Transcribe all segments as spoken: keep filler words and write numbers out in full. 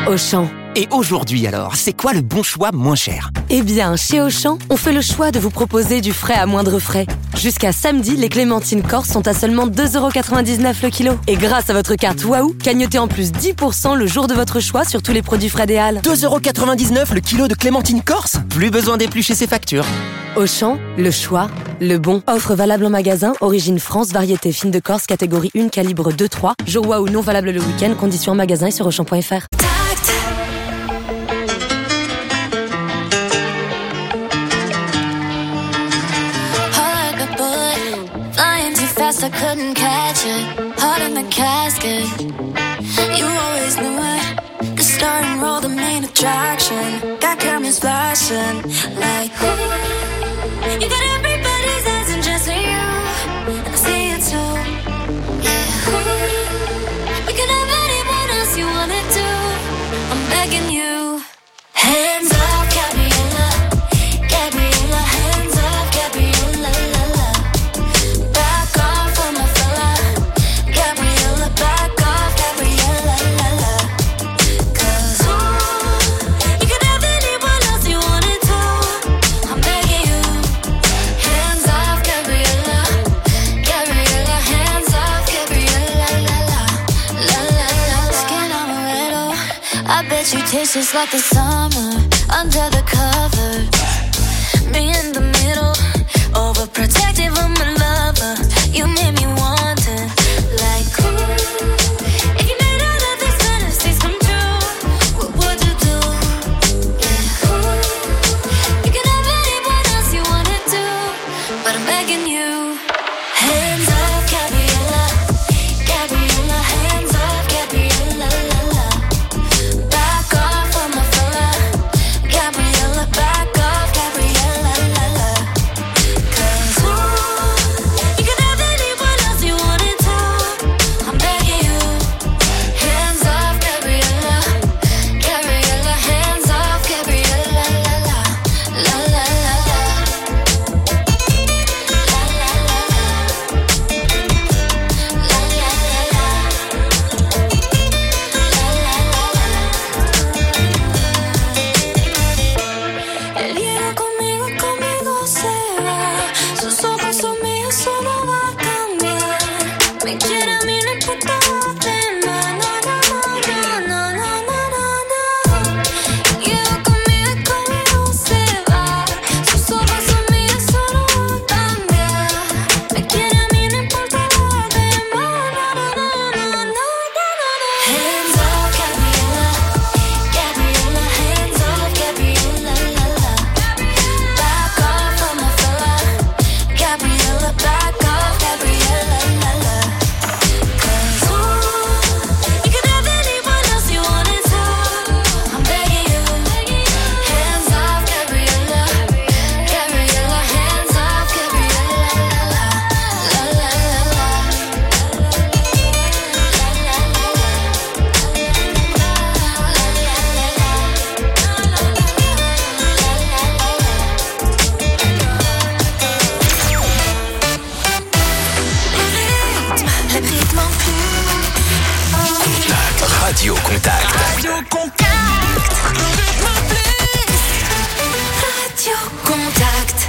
Auchan. Et aujourd'hui alors, c'est quoi le bon choix moins cher ? Eh bien, chez Auchan, on fait le choix de vous proposer du frais à moindre frais. Jusqu'à samedi, les clémentines corse sont à seulement deux euros quatre-vingt-dix-neuf le kilo. Et grâce à votre carte Waouh, cagnotez en plus dix pour cent le jour de votre choix sur tous les produits frais des Halles. deux euros quatre-vingt-dix-neuf le kilo de clémentine corse ? Plus besoin d'éplucher ses factures. Auchan, le choix, le bon. Offre valable en magasin, origine France, variété fine de Corse, catégorie un, calibre deux trois. Jour Waouh non valable le week-end, conditions en magasin et sur auchan point f r. I couldn't catch it, heart in the casket. You always knew it, the star and roll, the main attraction. Got cameras flashing, like ooh. You got everybody's eyes and just you, and I see it too. Yeah, ooh. We could have anyone else you wanted to. I'm begging you, hands up, Gabriella, Gabriella, hands up, Gabriella, la la. You taste just like the summer under the covers. Me in the middle, overprotective of my lover. You made me want it, like ooh. If you made all of these fantasies come true, what would you do? Yeah, ooh. You could have anyone else you wanted to, but I'm begging you. Hands up, Gabriella, Gabriella, hands up, Gabriella, la la. Radio Contact. Radio Contact. Radio Contact.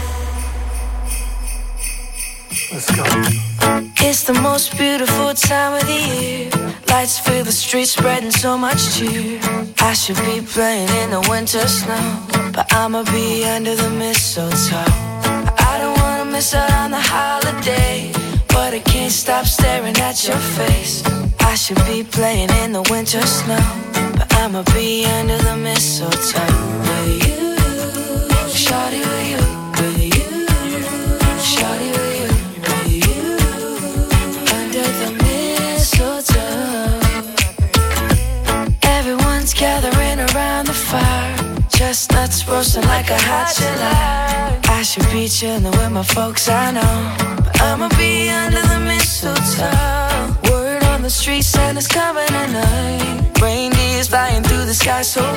Let's go. It's the most beautiful time of the year. Lights fill the streets, spreading so much cheer. I should be playing in the winter snow, but I'ma be under the mistletoe. I don't wanna miss out on the holiday, but I can't stop staring at your face. I should be playing in the winter snow, but I'ma be under the mistletoe with you, shawty with you, with you, shawty with you, with you, under the mistletoe. Everyone's gathering around the fire, chestnuts roasting like a hot July. I should be chilling with my folks, I know, but I'ma be under the mistletoe. Word on the street, Santa's coming tonight. Reindeers flying through the sky so